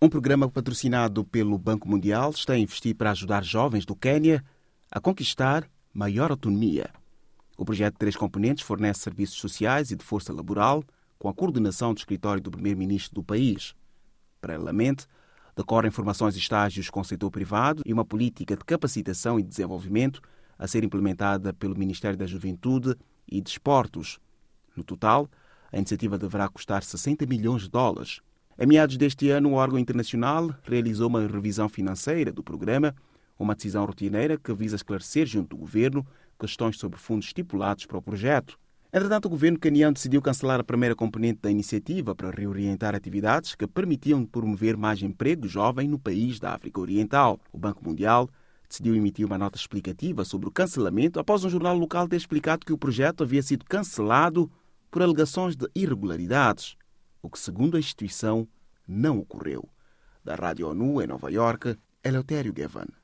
Um programa patrocinado pelo Banco Mundial está a investir para ajudar jovens do Quênia a conquistar maior autonomia. O projeto de 3 componentes fornece serviços sociais e de força laboral com a coordenação do escritório do primeiro-ministro do país. Paralelamente, decorrem formações e estágios com o setor privado e uma política de capacitação e desenvolvimento a ser implementada pelo Ministério da Juventude e Desportos. No total, a iniciativa deverá custar $60 milhões. Em meados deste ano, o órgão internacional realizou uma revisão financeira do programa, uma decisão rotineira que visa esclarecer junto do governo questões sobre fundos estipulados para o projeto. Entretanto, o governo caniano decidiu cancelar a primeira componente da iniciativa para reorientar atividades que permitiam promover mais emprego jovem no país da África Oriental. O Banco Mundial decidiu emitir uma nota explicativa sobre o cancelamento após um jornal local ter explicado que o projeto havia sido cancelado por alegações de irregularidades, o que, segundo a instituição, não ocorreu. Da Rádio ONU, em Nova Iorque, Eleutério Gavan.